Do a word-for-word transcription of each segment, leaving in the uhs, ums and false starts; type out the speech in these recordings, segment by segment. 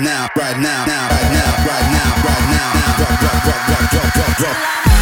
now, right now, now, right now, right now, right now, now, drop, drop, drop, drop, drop, drop, drop.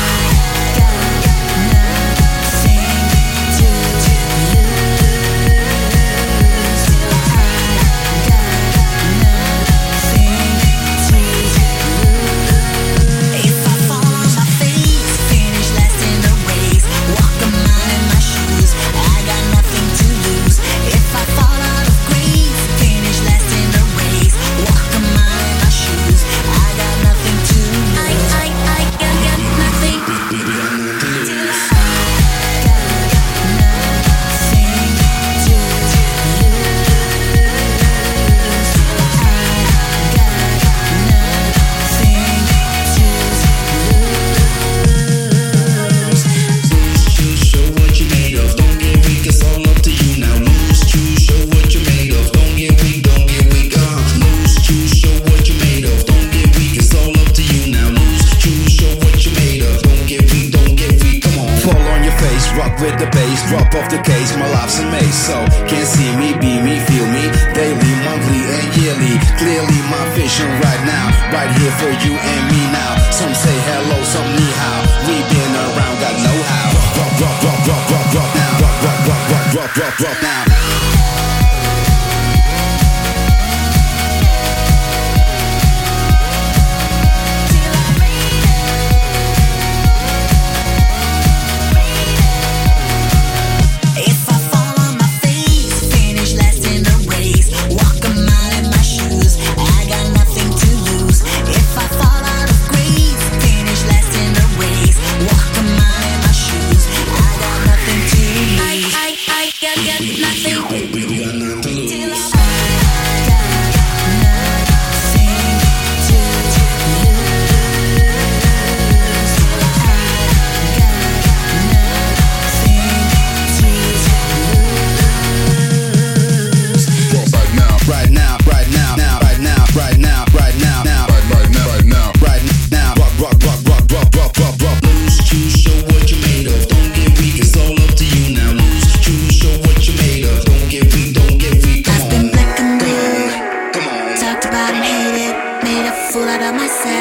Rock with the bass, drop off the case, my life's a maze. So, can't see me, be me, feel me, daily, monthly, and yearly. Clearly my vision right now, right here for you and me now. Some say hello, some ni hao. We been around, got know-how. Drop, drop, drop, drop, drop, drop now. Drop, drop, drop, drop, drop, drop, drop now.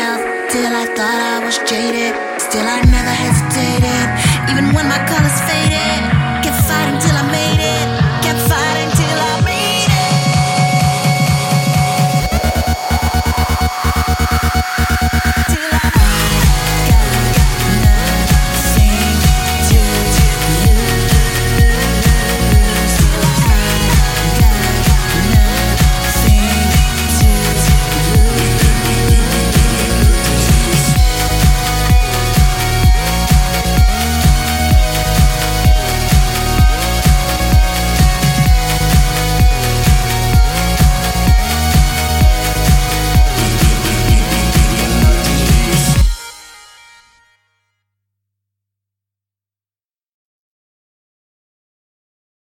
Till I thought I was jaded. Still I never hesitated, even when my colors faded.